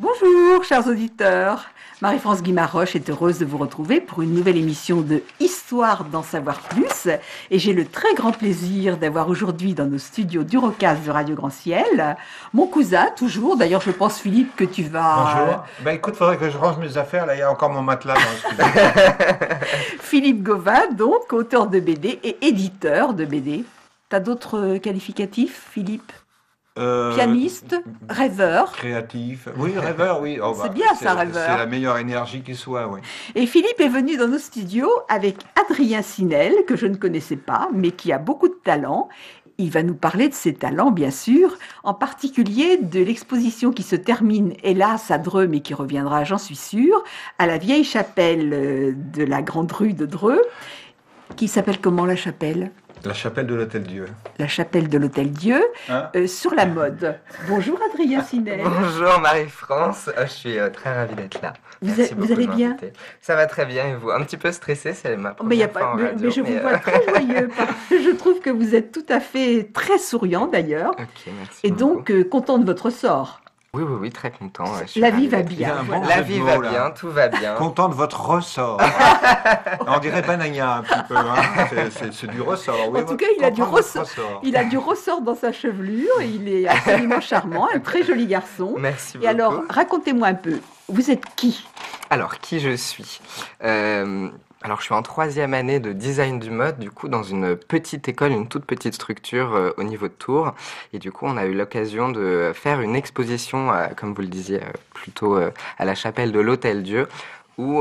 Bonjour, chers auditeurs. Marie-France Guimaroche est heureuse de vous retrouver pour une nouvelle émission de Histoire d'en savoir plus. Et j'ai le très grand plaisir d'avoir aujourd'hui dans nos studios d'Eurocast de Radio Grand Ciel mon cousin, toujours. D'ailleurs, je pense, Philippe, que tu vas... Bonjour. Écoute, faudrait que je range mes affaires. Là, il y a encore mon matelas dans le studio. Philippe Gauvin, donc, auteur de BD et éditeur de BD. T'as d'autres qualificatifs, Philippe ? Pianiste, rêveur. Créatif. Oui, rêveur, oui. Oh, c'est bien ça, rêveur. C'est la meilleure énergie qui soit, oui. Et Philippe est venu dans nos studios avec Adrien Sinel, que je ne connaissais pas, mais qui a beaucoup de talent. Il va nous parler de ses talents, bien sûr, en particulier de l'exposition qui se termine, hélas, à Dreux, mais qui reviendra, j'en suis sûre, à la vieille chapelle de la Grande Rue de Dreux, qui s'appelle comment, la chapelle ? La chapelle de l'Hôtel-Dieu. La chapelle de l'Hôtel-Dieu, sur la mode. Bonjour Adrien Sinel. Bonjour Marie-France, je suis très ravie d'être là. Vous allez bien ? Ça va très bien et vous ? Un petit peu stressé, c'est ma première fois en radio. Mais je vous vois très joyeux. Je trouve que vous êtes tout à fait très souriant d'ailleurs. Ok, merci. Et donc content de votre sort. Oui, très content. La vie va bien. La vie va bien, tout va bien. Content de votre ressort. On dirait Banania un petit peu. C'est du ressort. Oui, en tout cas, il a du ressort. Il a du ressort dans sa chevelure. Il est absolument charmant, un très joli garçon. Merci beaucoup. Et alors, racontez-moi un peu. Vous êtes qui ? Alors, qui je suis ? Alors, je suis en 3e année de design du mode, du coup, dans une petite école, une toute petite structure au niveau de Tours. Et du coup, on a eu l'occasion de faire une exposition, comme vous le disiez, plutôt à la chapelle de l'Hôtel-Dieu, où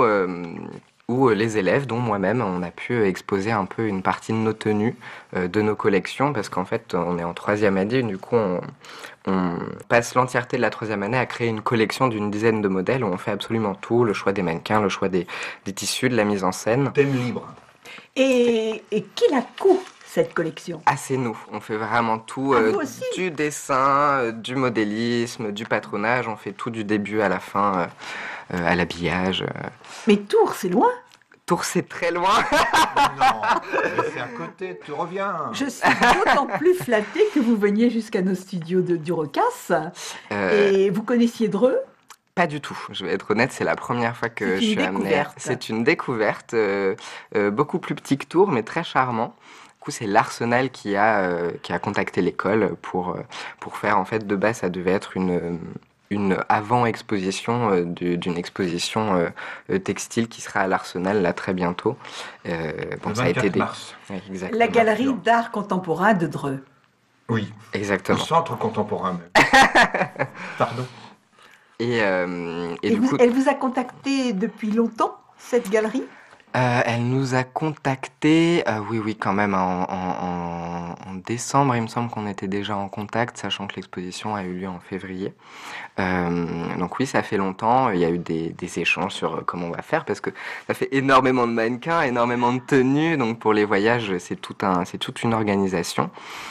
les élèves, dont moi-même, on a pu exposer un peu une partie de nos tenues, de nos collections, parce qu'en fait, on est en 3e année, du coup, on passe l'entièreté de la 3e année à créer une collection d'une dizaine de modèles où on fait absolument tout, le choix des mannequins, le choix des tissus, de la mise en scène. Thème libre. Et qui la coupe, cette collection ? Ah, c'est nous. On fait vraiment tout, du dessin, du modélisme, du patronage. On fait tout du début à la fin, à l'habillage. Mais Tours, c'est loin ? Tours, c'est très loin. Non, c'est à côté, tu reviens. Je suis d'autant plus flattée que vous veniez jusqu'à nos studios d'Eurocast. Et vous connaissiez Dreux ? Pas du tout, je vais être honnête, c'est la première fois que je suis amenée. C'est une découverte, beaucoup plus petit que Tours, mais très charmant. Du coup, c'est l'Arsenal qui a contacté l'école pour faire, en fait, de base, ça devait être une avant-exposition d'une exposition textile qui sera à l'Arsenal là très bientôt. Bon, ça a été mars. Oui, exactement. La galerie d'art contemporain de Dreux. Oui, exactement. Le centre contemporain même. Pardon. Et du coup, elle vous a contacté depuis longtemps, cette galerie ? Elle nous a contactés, oui, quand même, en décembre, il me semble qu'on était déjà en contact, sachant que l'exposition a eu lieu en février. Donc oui, ça fait longtemps, il y a eu des échanges sur comment on va faire, parce que ça fait énormément de mannequins, énormément de tenues, donc pour les voyages, c'est toute une organisation.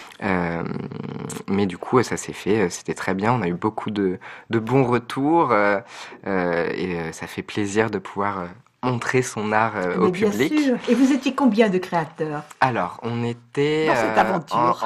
Mais du coup, ça s'est fait, c'était très bien, on a eu beaucoup de bons retours, et ça fait plaisir de pouvoir... montrer son art au public. Bien sûr. Et vous étiez combien de créateurs ? Alors, on était... dans cette aventure.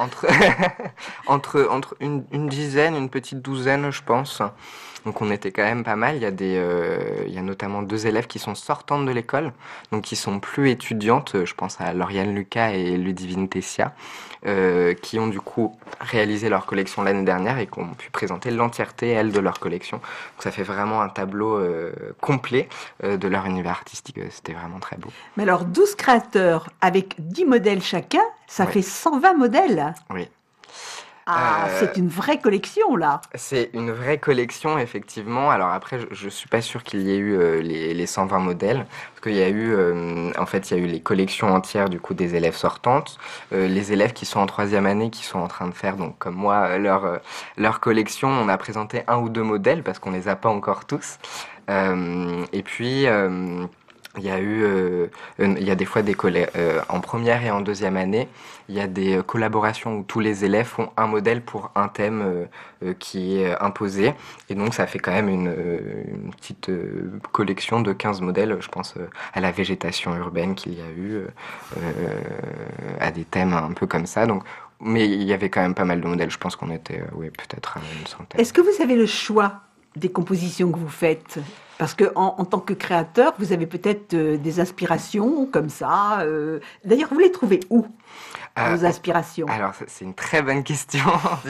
entre une dizaine, une petite douzaine, je pense. Donc, on était quand même pas mal. Il y a notamment 2 élèves qui sont sortantes de l'école, donc qui sont plus étudiantes. Je pense à Lauriane Lucas et Ludivine Tessia, qui ont du coup réalisé leur collection l'année dernière et qui ont pu présenter l'entièreté, elles, de leur collection. Donc, ça fait vraiment un tableau complet de leur univers artistique. C'était vraiment très beau. Mais alors, 12 créateurs avec 10 modèles chacun, ça fait 120 modèles. Oui. Ah, c'est une vraie collection, là. C'est une vraie collection, effectivement. Alors après, je suis pas sûr qu'il y ait eu les 120 modèles, parce qu'il y a eu, en fait, il y a eu les collections entières, du coup, des élèves sortantes, les élèves qui sont en 3e année, qui sont en train de faire, donc comme moi, leur collection. On a présenté 1 ou 2 modèles, parce qu'on les a pas encore tous. Et puis... il y a des fois en première et en 2e année, il y a des collaborations où tous les élèves font un modèle pour un thème qui est imposé. Et donc, ça fait quand même une petite collection de 15 modèles, je pense à la végétation urbaine qu'il y a eu, à des thèmes un peu comme ça. Donc, mais il y avait quand même pas mal de modèles. Je pense qu'on était, peut-être à une centaine. Est-ce que vous avez le choix des compositions que vous faites? Parce que en tant que créateur, vous avez peut-être des inspirations comme ça. D'ailleurs, vous les trouvez où, vos inspirations? Alors, c'est une très bonne question.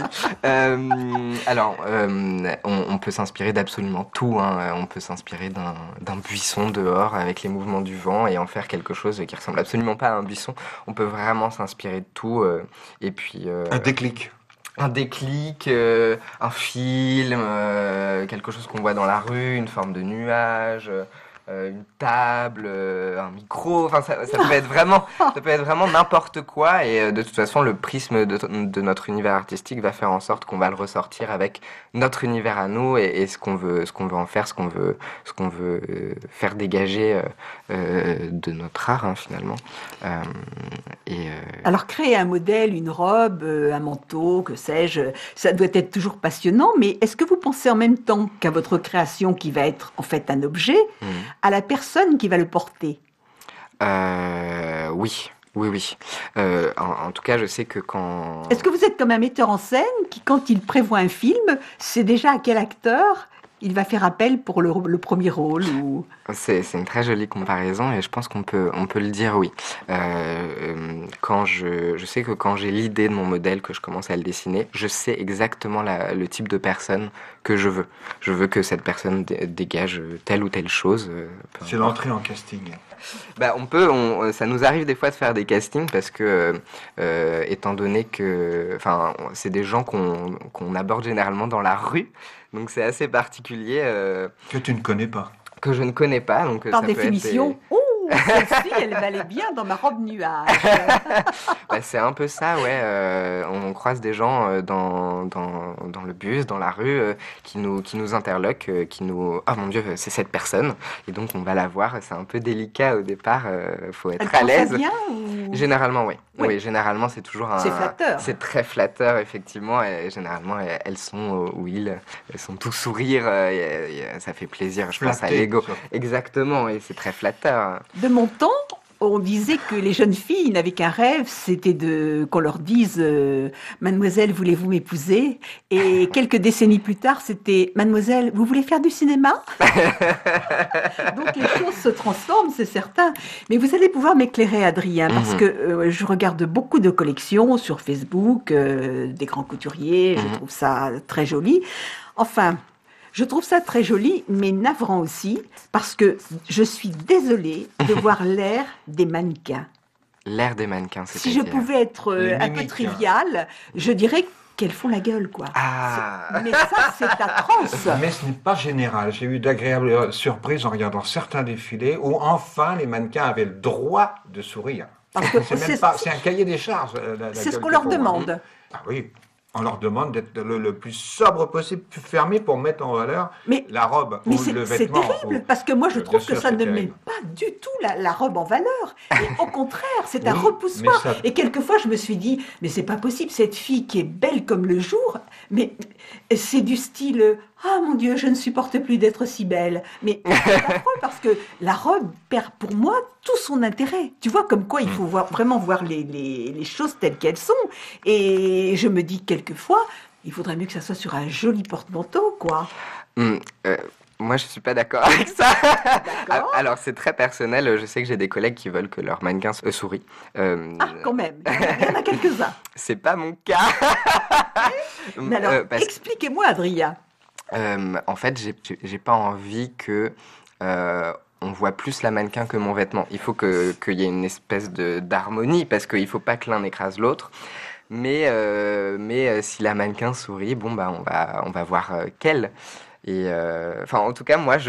On peut s'inspirer d'absolument tout, hein. On peut s'inspirer d'un buisson dehors avec les mouvements du vent et en faire quelque chose qui ressemble absolument pas à un buisson. On peut vraiment s'inspirer de tout. Et puis, Un déclic. un déclic, un film, quelque chose qu'on voit dans la rue, une forme de nuage, une table, un micro. Enfin, ça peut être vraiment n'importe quoi. Et de toute façon, le prisme de notre univers artistique va faire en sorte qu'on va le ressortir avec notre univers à nous et ce qu'on veut en faire, ce qu'on veut faire dégager de notre art, hein, finalement. Alors, créer un modèle, une robe, un manteau, que sais-je, ça doit être toujours passionnant, mais est-ce que vous pensez en même temps qu'à votre création qui va être en fait un objet, à la personne qui va le porter? Oui. En tout cas, je sais que quand... Est-ce que vous êtes comme un metteur en scène qui, quand il prévoit un film, sait déjà à quel acteur il va faire appel pour le premier rôle ou... C'est une très jolie comparaison et je pense qu'on peut le dire, oui. Quand je sais que quand j'ai l'idée de mon modèle, que je commence à le dessiner, je sais exactement le type de personne que je veux. Je veux que cette personne dégage telle ou telle chose. C'est l'entrée en casting. Bah, ça nous arrive des fois de faire des castings parce que, étant donné que, enfin, c'est des gens qu'on aborde généralement dans la rue, donc c'est assez particulier. Que tu ne connais pas. Que je ne connais pas, donc par ça définition. peut être Celle-ci, elle valait bien dans ma robe nuage. Bah, c'est un peu ça, ouais. On croise des gens dans le bus, dans la rue, qui nous interloquent, oh mon Dieu, c'est cette personne. Et donc on va la voir. C'est un peu délicat au départ. Faut être à l'aise. Bien, ou... Généralement, oui. Oui, généralement, c'est toujours C'est flatteur. C'est très flatteur, effectivement. Et généralement, elles sont elles sont tout sourire. Ça fait plaisir, je pense, à l'ego. Exactement, et c'est très flatteur. De mon temps, on disait que les jeunes filles n'avaient qu'un rêve, c'était qu'on leur dise Mademoiselle, voulez-vous m'épouser? Et quelques décennies plus tard, c'était Mademoiselle, vous voulez faire du cinéma? Donc les choses se transforment, c'est certain. Mais vous allez pouvoir m'éclairer, Adrien, parce que je regarde beaucoup de collections sur Facebook, des grands couturiers, je trouve ça très joli. Enfin... Je trouve ça très joli, mais navrant aussi, parce que je suis désolée de voir l'ère des mannequins. L'ère des mannequins, c'est Si je pouvais être un peu triviale, je dirais qu'elles font la gueule, quoi. Mais ça, c'est atroce. Mais ce n'est pas général. J'ai eu d'agréables surprises en regardant certains défilés où enfin les mannequins avaient le droit de sourire. Parce que c'est un cahier des charges. C'est ce qu'on leur demande. Ah oui. On leur demande d'être le plus sobre possible, plus fermé pour mettre en valeur la robe ou le vêtement. C'est terrible, parce que moi je trouve que ça ne met pas du tout la robe en valeur. Et au contraire, c'est un repoussoir. Et quelquefois je me suis dit, mais c'est pas possible, cette fille qui est belle comme le jour, mais c'est du style, ah mon Dieu, je ne supporte plus d'être si belle. Mais c'est affreux parce que la robe perd pour moi tout son intérêt. Tu vois, comme quoi il faut vraiment voir les choses telles qu'elles sont. Et je me dis quelquefois, il faudrait mieux que ça soit sur un joli porte-manteau, quoi. Moi, je suis pas d'accord avec ça. Alors, c'est très personnel. Je sais que j'ai des collègues qui veulent que leur mannequin sourit. Quand même. Il y en a quelques-uns. C'est pas mon cas. Mais alors, expliquez-moi, Adrien. En fait, j'ai pas envie que on voit plus la mannequin que mon vêtement. Il faut qu'il y ait une espèce d'harmonie parce qu'il faut pas que l'un écrase l'autre. Mais si la mannequin sourit, bon bah on va voir qu'elle. Et enfin en tout cas moi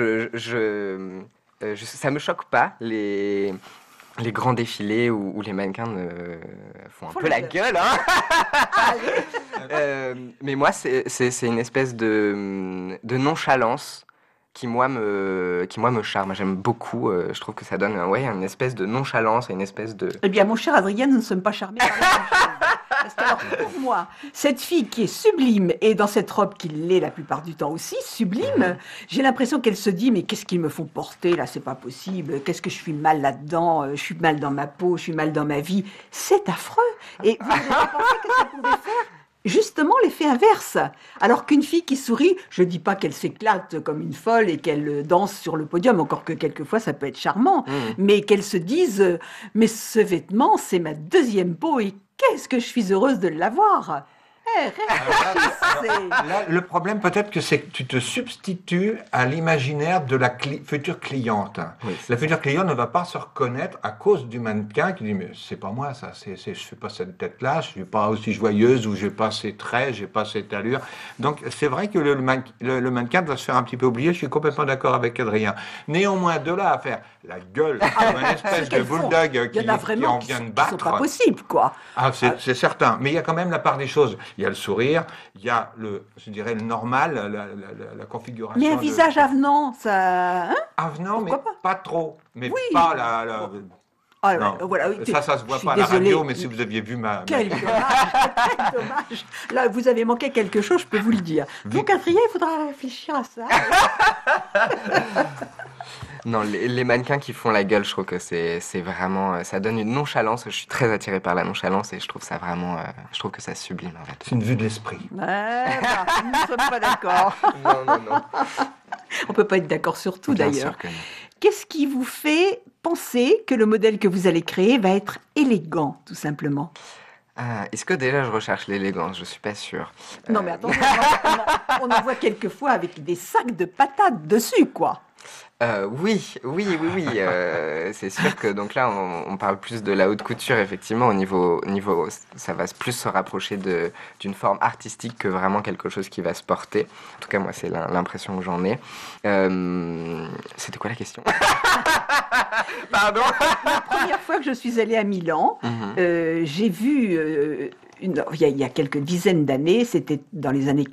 ça me choque pas les grands défilés où les mannequins font un peu la gueule, hein. Mais moi c'est une espèce de nonchalance qui moi me charme. J'aime beaucoup. Je trouve que ça donne une espèce de nonchalance et une espèce de... Eh bien, mon cher Adrien, nous ne sommes pas charmés par la même chose. Parce que alors, pour moi, cette fille qui est sublime, et dans cette robe qui l'est la plupart du temps aussi, sublime, j'ai l'impression qu'elle se dit, mais qu'est-ce qu'ils me font porter là, c'est pas possible, qu'est-ce que je suis mal là-dedans, je suis mal dans ma peau, je suis mal dans ma vie. C'est affreux. Et vous n'avez pas pensé que ça pouvait faire justement l'effet inverse. Alors qu'une fille qui sourit, je ne dis pas qu'elle s'éclate comme une folle et qu'elle danse sur le podium, encore que quelquefois ça peut être charmant, mais qu'elle se dise mais ce vêtement, c'est ma deuxième peau et qu'est-ce que je suis heureuse de l'avoir. Réfléchissez. Là, le problème peut-être que c'est que tu te substitues à l'imaginaire de la future cliente. Oui, La future cliente ne va pas se reconnaître à cause du mannequin qui dit mais c'est pas moi ça, je fais pas cette tête-là, je suis pas aussi joyeuse ou j'ai pas ces traits, j'ai pas cette allure. Donc c'est vrai que le mannequin doit se faire un petit peu oublier. Je suis complètement d'accord avec Adrien. Néanmoins de là à faire la gueule comme une espèce de bulldog qui en vient de battre. C'est pas possible quoi. Ah, c'est certain. Mais il y a quand même la part des choses. Il y a le sourire, il y a je dirais, le normal, la configuration. Mais un visage avenant, ça. Hein avenant, mais pas trop. Mais oui. Pas la. Ah, non. Voilà, ça se voit pas à la radio, mais si vous aviez vu ma. Quel dommage, quel dommage. Là, vous avez manqué quelque chose, je peux vous le dire. Donc, Adrien, il faudra réfléchir à ça. Non, les mannequins qui font la gueule, je trouve que c'est vraiment, ça donne une nonchalance. Je suis très attiré par la nonchalance et je trouve ça vraiment, je trouve que ça sublime en fait. C'est une vue de l'esprit. Ouais, nous ne sommes pas d'accord. Non. On peut pas être d'accord sur tout d'ailleurs. Bien sûr que non. Qu'est-ce qui vous fait penser que le modèle que vous allez créer va être élégant, tout simplement? Est-ce que déjà je recherche l'élégance? Je suis pas sûre. Non mais attendez, on en voit quelquefois avec des sacs de patates dessus, quoi. Oui. C'est sûr que donc là on parle plus de la haute couture effectivement au niveau ça va plus se rapprocher d'une forme artistique que vraiment quelque chose qui va se porter. En tout cas moi c'est l'impression que j'en ai. C'était quoi la question? Pardon. La première fois que je suis allée à Milan, j'ai vu il y a quelques dizaines d'années, c'était dans les années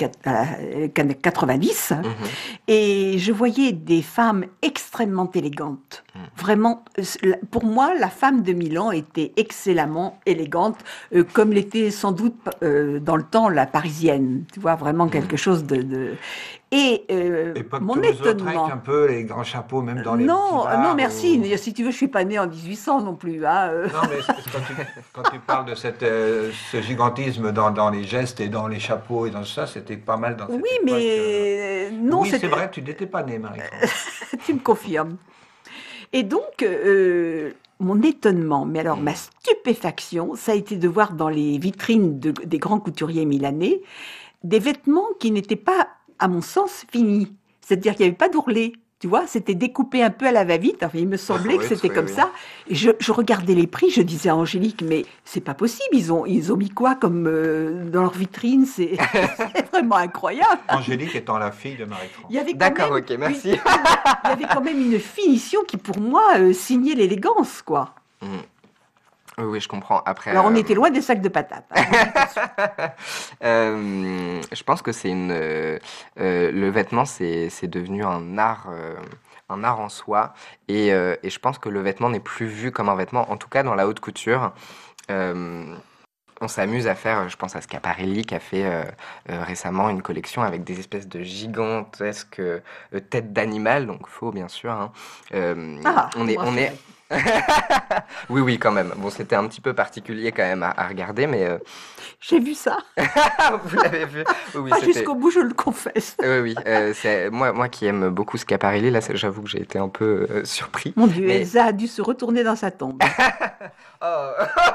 90, et je voyais des femmes extrêmement élégantes. Vraiment, pour moi, la femme de Milan était excellemment élégante, comme l'était sans doute dans le temps la parisienne. Tu vois, vraiment quelque chose de... Et pas mon que étonnement... un peu les grands chapeaux, même dans les petits bars, non, merci. Si tu veux, je suis pas née en 1800 non plus. Hein, Non, mais quand tu parles de ce gigantisme dans les gestes et dans les chapeaux et dans ça, c'était pas mal dans cette époque. Mais non, oui, c'est vrai, tu n'étais pas née, Marie-France. Tu me confirmes. Et donc, mon étonnement, mais alors ma stupéfaction, ça a été de voir dans les vitrines des grands couturiers milanais des vêtements qui n'étaient pas, à mon sens, finis. C'est-à-dire qu'il n'y avait pas d'ourlet. Tu vois, c'était découpé un peu à la va-vite. Enfin, il me semblait que c'était comme ça. Et je regardais les prix, je disais à Angélique, mais c'est pas possible. Ils ont mis quoi comme dans leur vitrine? C'est vraiment incroyable. Angélique étant la fille de Marie-France. D'accord, ok, merci. Il y avait quand même une finition qui, pour moi, signait l'élégance, quoi. Oui, je comprends. Après, alors, on était loin des sacs de patates. Je pense que c'est le vêtement, c'est devenu un art en soi. Et je pense que le vêtement n'est plus vu comme un vêtement, en tout cas dans la haute couture. On s'amuse à faire, je pense à Schiaparelli qui a fait récemment une collection avec des espèces de gigantesques têtes d'animal, donc faux bien sûr. Hein. On est oui, quand même. Bon, c'était un petit peu particulier quand même à regarder, mais... J'ai vu ça. Vous l'avez vu? Oui, pas jusqu'au bout, je le confesse. Oui. C'est moi qui aime beaucoup Schiaparelli, là, j'avoue que j'ai été un peu surpris. Mon Dieu, Elsa a dû se retourner dans sa tombe. Oh.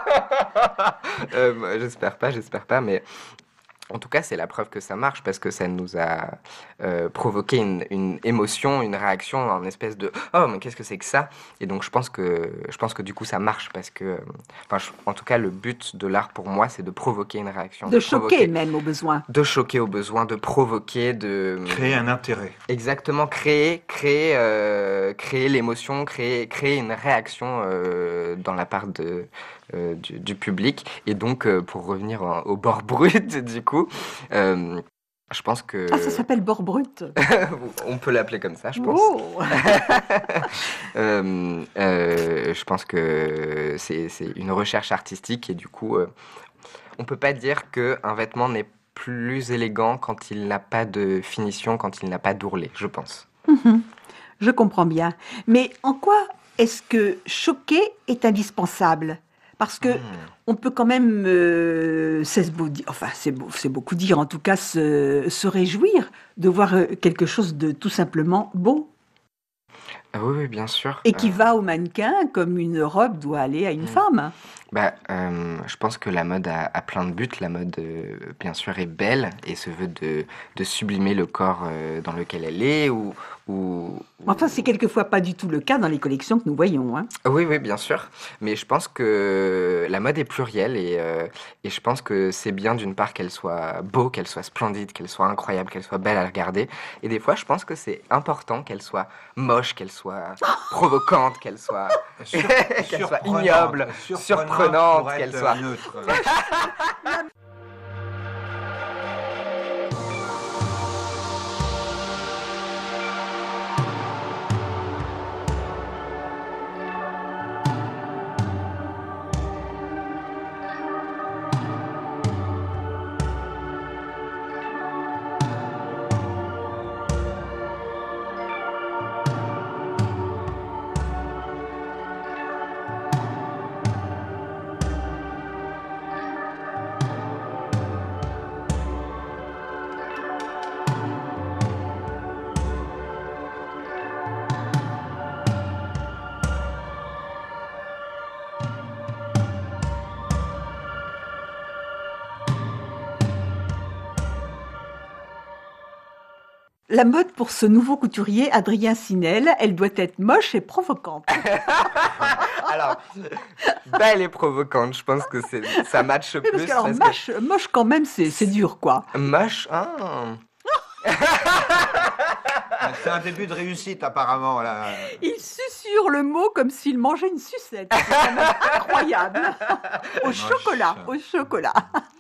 J'espère pas, mais... En tout cas, c'est la preuve que ça marche parce que ça nous a provoqué une émotion, une réaction, une espèce de « Oh, mais qu'est-ce que c'est que ça ?» Et donc, je pense que du coup, ça marche parce que... en tout cas, le but de l'art, pour moi, c'est de provoquer une réaction. De choquer même, au besoin. De choquer au besoin, de provoquer, de... Créer un intérêt. Exactement, créer l'émotion, créer une réaction dans la part du public. Et donc, pour revenir au bord brut, du coup, je pense que... Ah, ça s'appelle bord brut. On peut l'appeler comme ça, je pense. Oh. Je pense que c'est une recherche artistique et du coup, on peut pas dire qu'un vêtement n'est plus élégant quand il n'a pas de finition, quand il n'a pas d'ourlet, je pense. Je comprends bien. Mais en quoi est-ce que choquer est indispensable? Parce que on peut quand même, c'est beaucoup dire, en tout cas, se réjouir de voir quelque chose de tout simplement beau Ah oui, oui, bien sûr. et qui va au mannequin comme une robe doit aller à une femme. Je pense que la mode a plein de buts. La mode, bien sûr, est belle et se veut de sublimer le corps dans lequel elle est Enfin, c'est quelquefois pas du tout le cas dans les collections que nous voyons, hein. Oui, oui, bien sûr. Mais je pense que la mode est plurielle et je pense que c'est bien d'une part qu'elle soit beau, qu'elle soit splendide, qu'elle soit incroyable, qu'elle soit belle à regarder. Et des fois, je pense que c'est important qu'elle soit moche, qu'elle soit provocante, qu'elle soit, qu'elle soit ignoble, surprenante, pour qu'elle être soit... neutre. La mode pour ce nouveau couturier, Adrien Sinel, elle doit être moche et provocante. Alors, belle et provocante, je pense que ça matche Oui, plus. parce que alors, parce moche quand même, c'est dur, quoi. que moche, hein. C'est un début de réussite, apparemment. Là. Il susurre le mot comme s'il mangeait une sucette. C'est quand même incroyable. Au chocolat, au chocolat.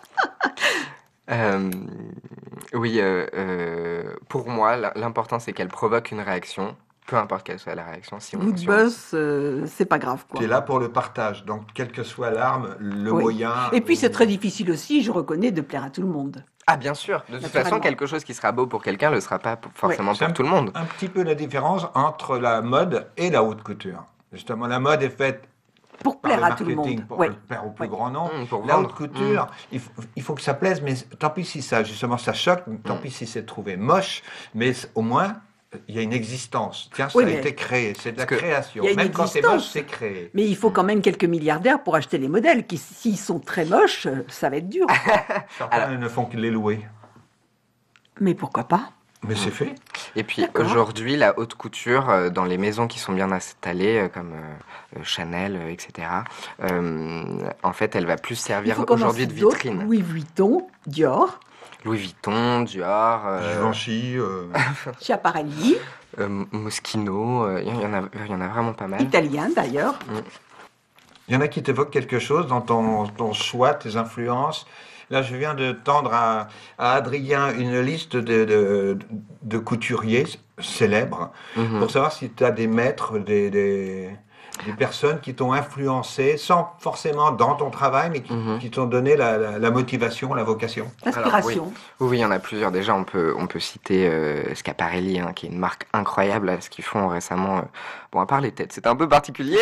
Oui, pour moi, l'important c'est qu'elle provoque une réaction, peu importe quelle soit la réaction. Good buzz, c'est pas grave, quoi. Tu es là pour le partage, donc quelle que soit l'arme, le Oui. moyen. Et puis c'est très difficile aussi, je reconnais, de plaire à tout le monde. Ah, bien sûr. De toute façon, Naturellement. quelque chose qui sera beau pour quelqu'un ne le sera pas forcément C'est pour tout le monde. un petit peu la différence entre la mode et la haute couture. Justement, la mode est faite Pour par plaire le à tout le marketing, monde. pour Ouais. le plaire au plus Ouais. grand nombre. Pour La vendre. haute couture, il faut que ça plaise, mais tant pis si ça, justement, ça choque, tant pis si c'est trouvé moche, mais au moins, il y a une existence. Tiens, ça Oui, a mais- été créé, c'est de la Parce que création. il y a une Même quand c'est existence. moche, c'est créé. Mais il faut quand même quelques milliardaires pour acheter les modèles, qui, s'ils sont très moches, ça va être dur. Certains ne font que les louer. Mais pourquoi pas? Mais c'est fait. Et puis D'accord. aujourd'hui, la haute couture, dans les maisons qui sont bien installées, comme Chanel, etc., en fait, elle va plus Il servir faut aujourd'hui commencer de d'autres, vitrine. Louis Vuitton, Dior, Louis Vuitton, Dior, Givenchy, Schiaparelli, Moschino, il y en a vraiment pas mal. italien d'ailleurs. il y en a qui t'évoquent quelque chose dans ton choix, tes influences. Là, je viens de tendre à Adrien une liste de couturiers célèbres Mhm. pour savoir si tu as des maîtres, des personnes qui t'ont influencé, sans forcément dans ton travail, mais qui t'ont donné la motivation, la vocation. L'inspiration. Oui, il y en a plusieurs. Déjà, on peut citer Schiaparelli, hein, qui est une marque incroyable à ce qu'ils font récemment. Bon, à part les têtes, c'est un peu particulier.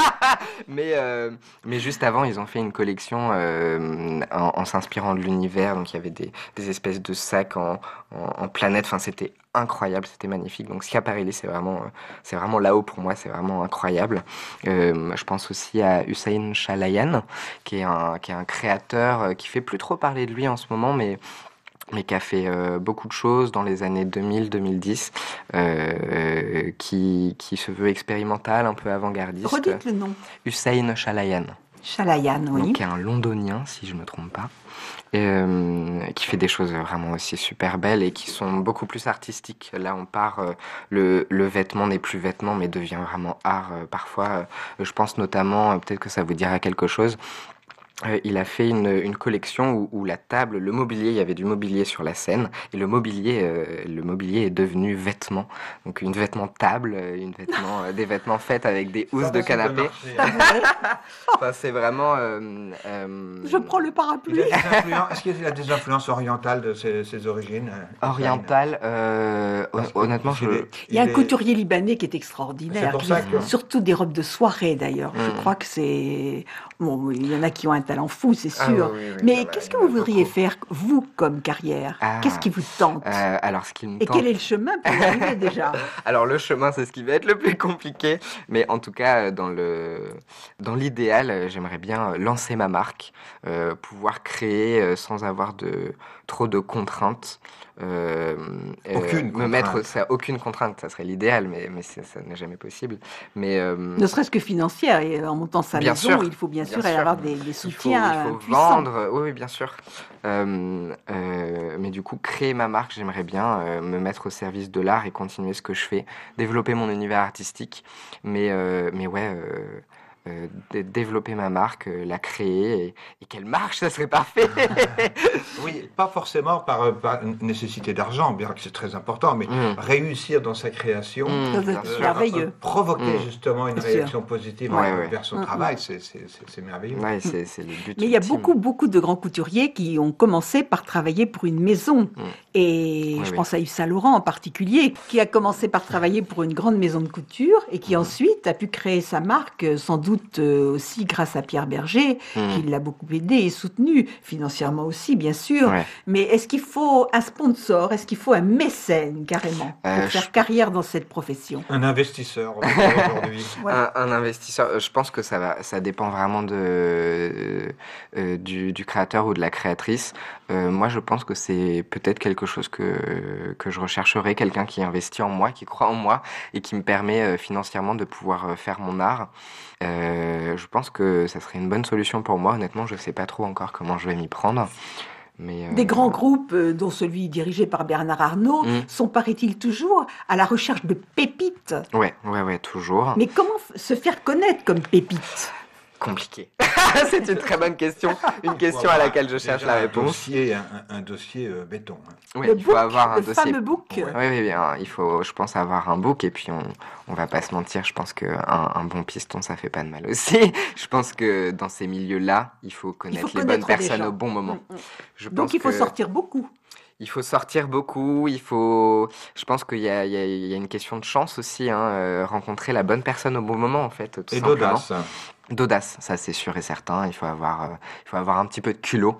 mais juste avant, ils ont fait une collection en s'inspirant de l'univers. Donc, il y avait des espèces de sacs en planète. Enfin, c'était incroyable, c'était magnifique. Donc, Schiaparelli, c'est vraiment là-haut pour moi. C'est vraiment incroyable. Je pense aussi à Hussein Chalayan, qui est un créateur qui fait plus trop parler de lui en ce moment, mais qui a fait beaucoup de choses dans les années 2000-2010, qui se veut expérimental, un peu avant-gardiste. Redites le nom. Hussein Chalayan, Chalayan, oui. donc, qui est un londonien, si je ne me trompe pas, qui fait des choses vraiment aussi super belles et qui sont beaucoup plus artistiques. Là, on part, le vêtement n'est plus vêtement, mais devient vraiment art parfois. Je pense notamment, peut-être que ça vous dira quelque chose, Il a fait une collection où la table, le mobilier, il y avait du mobilier sur la scène, et le mobilier est devenu vêtement. Donc une vêtement table, des vêtements faits avec des housses de canapé. Enfin, c'est vraiment... Je prends le parapluie. Est-ce qu'il y a des influences orientales de ses origines? Orientales, honnêtement, Il y a un couturier libanais qui est extraordinaire. C'est pour ça que... Surtout des robes de soirée d'ailleurs. Je crois que c'est... Bon, il y en a qui ont un talent fou, c'est sûr. Oui, mais qu'est-ce que vous voudriez faire, vous, comme carrière? Qu'est-ce qui vous tente? Alors, ce qui me Et tente... quel est le chemin pour y arriver déjà? Alors, le chemin, c'est ce qui va être le plus compliqué. Mais en tout cas, dans l'idéal, j'aimerais bien lancer ma marque, pouvoir créer sans avoir trop de contraintes. Aucune contrainte, ça serait l'idéal, mais ça n'est jamais possible. Mais ne serait-ce que financière, et en montant sa maison, il faut bien sûr avoir des soutiens. Il faut vendre, oui, bien sûr. Mais du coup, créer ma marque, j'aimerais bien me mettre au service de l'art et continuer ce que je fais, développer mon univers artistique, mais ouais. Développer ma marque, la créer et qu'elle marche, ça serait parfait. Oui, pas forcément par nécessité d'argent, bien que c'est très important, mais réussir dans sa création, merveilleux. Provoquer justement une réaction positive vers son travail, c'est merveilleux. Ouais, c'est le but. Mais il y a beaucoup de grands couturiers qui ont commencé par travailler pour une maison. Et je pense à Yves Saint Laurent en particulier, qui a commencé par travailler pour une grande maison de couture et qui ensuite a pu créer sa marque, sans doute aussi grâce à Pierre Berger, qui l'a beaucoup aidé et soutenu, financièrement aussi, bien sûr. Ouais. Mais est-ce qu'il faut un sponsor? Est-ce qu'il faut un mécène, carrément, pour faire carrière dans cette profession? Un investisseur, aujourd'hui. Un investisseur, je pense que ça dépend vraiment du créateur ou de la créatrice. Moi, je pense que c'est peut-être quelque chose que je rechercherais, quelqu'un qui investit en moi, qui croit en moi et qui me permet financièrement de pouvoir faire mon art. Je pense que ça serait une bonne solution pour moi. Honnêtement, je ne sais pas trop encore comment je vais m'y prendre. Mais Des grands groupes, dont celui dirigé par Bernard Arnault, sont, paraît-il, toujours à la recherche de pépites. Ouais, toujours. Mais comment se faire connaître comme pépite? Compliqué. C'est une très bonne question. Une question à laquelle je cherche la réponse. Un dossier béton. Oui, il faut avoir un dossier. Le fameux book. Oui, bien. Il faut, je pense, avoir un book. Et puis, on va pas se mentir. Je pense qu'un bon piston, ça fait pas de mal aussi. Je pense que dans ces milieux-là, il faut connaître les bonnes personnes au bon moment. Donc, il faut sortir beaucoup. Il faut sortir beaucoup, je pense qu'il y a une question de chance aussi, rencontrer la bonne personne au bon moment, en fait, tout simplement. D'audace. D'audace, ça c'est sûr et certain. Il faut avoir un petit peu de culot.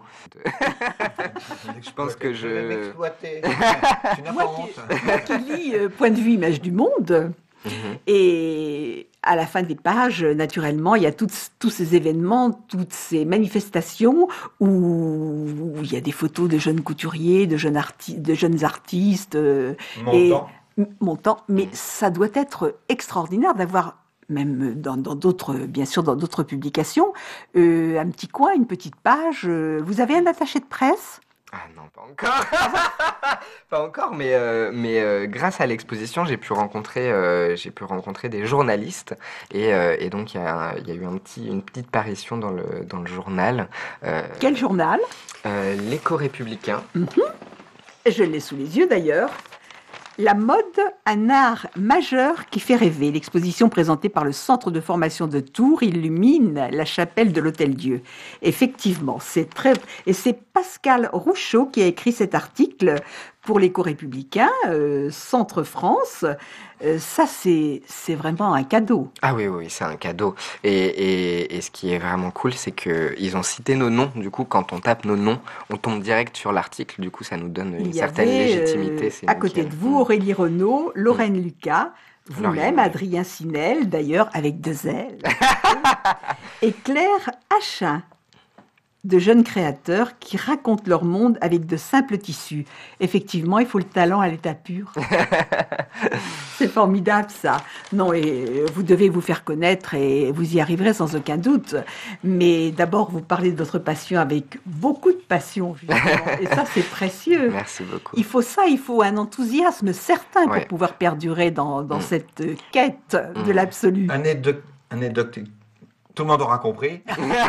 Je pense que je vais m'exploiter. Tu n'as pas honte. Moi qui lis Point de vue image du monde, et à la fin des pages, naturellement, il y a tous ces événements, toutes ces manifestations où il y a des photos de jeunes couturiers, de jeunes artistes, montants. Mais ça doit être extraordinaire d'avoir, même dans d'autres publications, un petit coin, une petite page. Vous avez un attaché de presse? Ah non, pas encore. Pas encore, mais grâce à l'exposition, j'ai pu rencontrer des journalistes et donc il y a eu une petite parution dans le journal. Quel journal? L'Éco-Républicain. Je l'ai sous les yeux d'ailleurs. La mode, un art majeur qui fait rêver. L'exposition présentée par le Centre de formation de Tours illumine la chapelle de l'Hôtel-Dieu. Effectivement, et c'est Pascal Rouchot qui a écrit cet article pour l'Éco-Républicain, Centre France. Ça, c'est vraiment un cadeau. Ah oui, c'est un cadeau. Et ce qui est vraiment cool, c'est qu'ils ont cité nos noms. Du coup, quand on tape nos noms, on tombe direct sur l'article. Du coup, ça nous donne une certaine légitimité. À côté de vous, Aurélie Renaud, Lorraine Lucas, vous-même, Adrien Sinel, d'ailleurs, avec 2 L, et Claire Achin, de jeunes créateurs qui racontent leur monde avec de simples tissus. Effectivement, il faut le talent à l'état pur. C'est formidable, ça. Non, et vous devez vous faire connaître et vous y arriverez sans aucun doute. Mais d'abord, vous parlez de votre passion avec beaucoup de passion, justement. Et ça, c'est précieux. Merci beaucoup. Il faut un enthousiasme certain pour pouvoir perdurer dans cette quête de l'absolu. Anecdotique Tout le monde aura compris.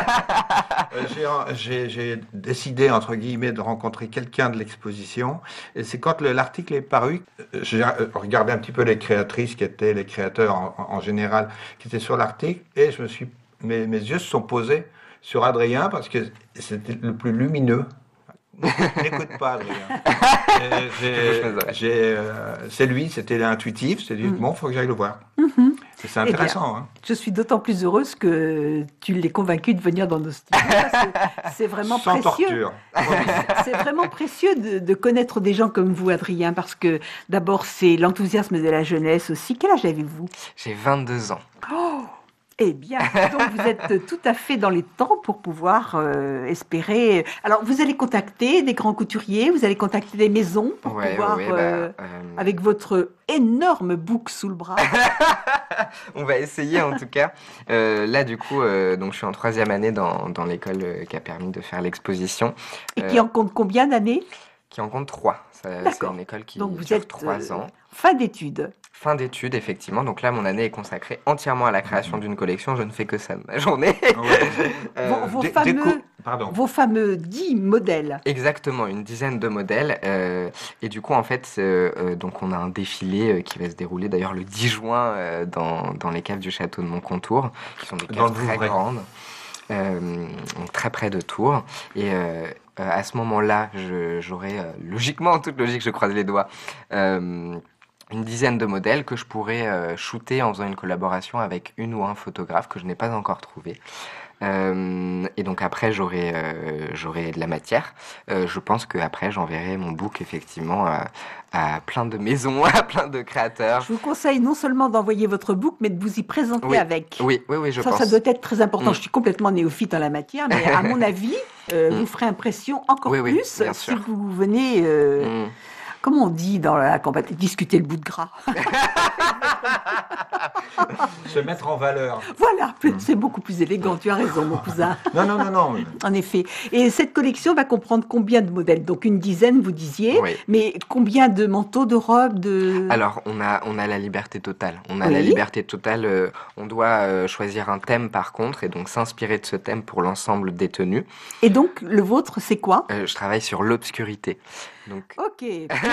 J'ai décidé, entre guillemets, de rencontrer quelqu'un de l'exposition. Et c'est quand l'article est paru, j'ai regardé un petit peu les créatrices qui étaient les créateurs en général, qui étaient sur l'article, et mes yeux se sont posés sur Adrien parce que c'était le plus lumineux. N'écoute pas, Adrien. C'est lui, c'était intuitif. C'est dit, bon, il faut que j'aille le voir. C'est intéressant. Hein. Je suis d'autant plus heureuse que tu l'aies convaincu de venir dans nos studios. C'est vraiment Sans précieux. torture. C'est vraiment précieux de connaître des gens comme vous, Adrien, parce que d'abord, c'est l'enthousiasme de la jeunesse aussi. Quel âge avez-vous? J'ai 22 ans. Oh, eh bien, donc vous êtes tout à fait dans les temps pour pouvoir espérer. Alors, vous allez contacter des grands couturiers, vous allez contacter des maisons pour pouvoir, avec votre énorme bouc sous le bras. On va essayer en tout cas. Là, du coup, donc je suis en 3e année dans l'école qui a permis de faire l'exposition. Et qui en compte combien d'années? Qui en compte 3. C'est une école qui donc vous dure êtes 3 ans. Fin d'études. Fin d'études, effectivement. Donc là, mon année est consacrée entièrement à la création d'une collection. Je ne fais que ça de ma journée. Vos fameux 10 modèles. Exactement, une dizaine de modèles. Et du coup, en fait, donc on a un défilé qui va se dérouler d'ailleurs le 10 juin dans les caves du château de Moncontour, qui sont des caves très grandes, donc très près de Tours. Et à ce moment-là, j'aurai logiquement, en toute logique, je croise les doigts, une dizaine de modèles que je pourrais shooter en faisant une collaboration avec une ou un photographe que je n'ai pas encore trouvé. Et donc après, j'aurai de la matière. Je pense qu'après, j'enverrai mon book effectivement à plein de maisons, à plein de créateurs. Je vous conseille non seulement d'envoyer votre book, mais de vous y présenter avec. Oui, je pense. Ça doit être très important. Je suis complètement néophyte en la matière, mais à mon avis, vous ferez impression encore plus si vous venez... Comment on dit dans la campagne? Discuter le bout de gras. Se mettre en valeur. Voilà, c'est beaucoup plus élégant. Tu as raison, mon cousin. Non. En effet. Et cette collection va comprendre combien de modèles? Donc une dizaine, vous disiez. Oui. Mais combien de manteaux, de robes, de... Alors, on a la liberté totale. On a la liberté totale. On doit choisir un thème, par contre, et donc s'inspirer de ce thème pour l'ensemble des tenues. Et donc, le vôtre, c'est quoi? Je travaille sur l'obscurité. Donc... Ok.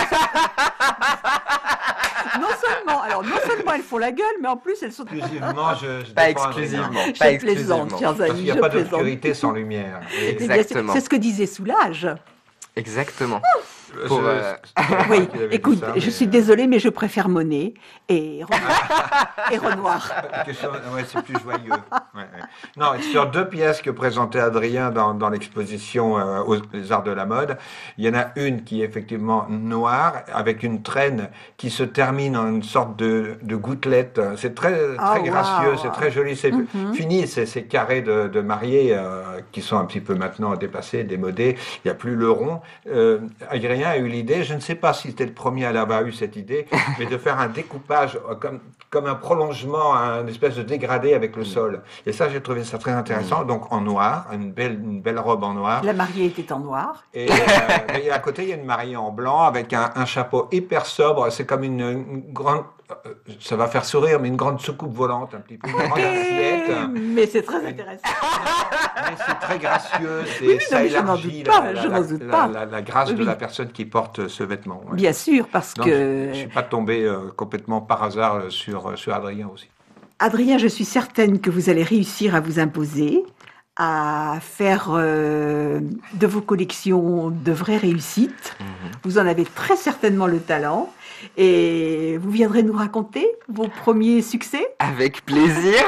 Non seulement elles font la gueule, mais en plus elles sont... Exclusivement, pas exclusivement. Je plaisante, chers amis. Parce qu'il n'y a pas d'obscurité sans lumière. Exactement. C'est ce que disait Soulage. Exactement. Oui, écoute, je suis désolée, mais je préfère Monet et Renoir. C'est plus joyeux. Non, sur 2 pièces que présentait Adrien dans l'exposition aux Arts de la Mode, il y en a une qui est effectivement noire, avec une traîne qui se termine en une sorte de gouttelette. C'est très gracieux, c'est très joli. C'est fini, ces carrés de mariés qui sont un petit peu maintenant dépassés, démodés. Il n'y a plus le rond. Adrien a eu l'idée, je ne sais pas si c'était le premier à avoir eu cette idée, mais de faire un découpage comme un prolongement, un espèce de dégradé avec le sol. Et ça, j'ai trouvé ça très intéressant. Donc en noir, une belle robe en noir. La mariée était en noir. Et à côté, il y a une mariée en blanc avec un chapeau hyper sobre. C'est comme une grande... Ça va faire sourire, mais une grande soucoupe volante, un petit peu. Une grande assiette. Mais c'est très intéressant. Mais c'est très gracieux. Ça élargit la grâce de la personne qui porte ce vêtement. Ouais. Bien sûr, parce donc, que... Je ne suis pas tombé complètement par hasard sur Adrien aussi. Adrien, je suis certaine que vous allez réussir à vous imposer, à faire de vos collections de vraies réussites. Vous en avez très certainement le talent. Et vous viendrez nous raconter vos premiers succès? Avec plaisir.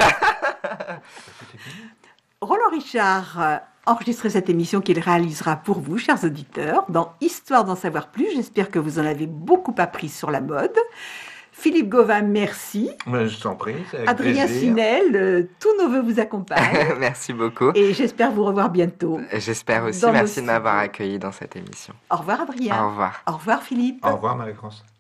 Roland Richard enregistrait cette émission qu'il réalisera pour vous, chers auditeurs, dans Histoire d'en savoir plus. J'espère que vous en avez beaucoup appris sur la mode. Philippe Gauvin, merci. Je t'en prie, c'est avec Adrien plaisir. Sinel, tous nos voeux vous accompagnent. Merci beaucoup. Et j'espère vous revoir bientôt. J'espère aussi. Merci de m'avoir accueilli dans cette émission. Au revoir Adrien. Au revoir. Au revoir Philippe. Au revoir Marie-France.